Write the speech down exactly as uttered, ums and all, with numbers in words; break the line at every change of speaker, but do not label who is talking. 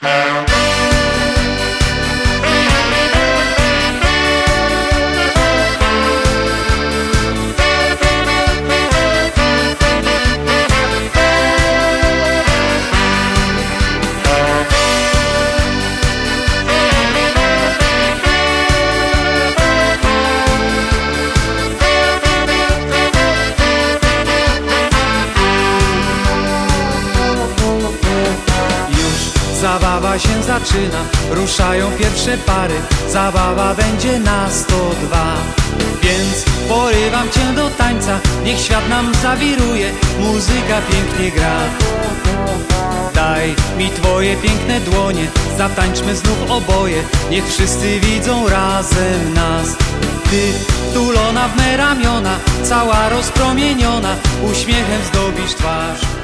Zabawa się zaczyna, ruszają pierwsze pary. Zabawa będzie na sto dwa. Więc porywam cię do tańca, niech świat nam zawiruje, muzyka pięknie gra. Daj mi twoje piękne dłonie, zatańczmy znów oboje, niech wszyscy widzą razem nas. Ty, tulona w me ramiona, cała rozpromieniona, uśmiechem zdobisz twarz.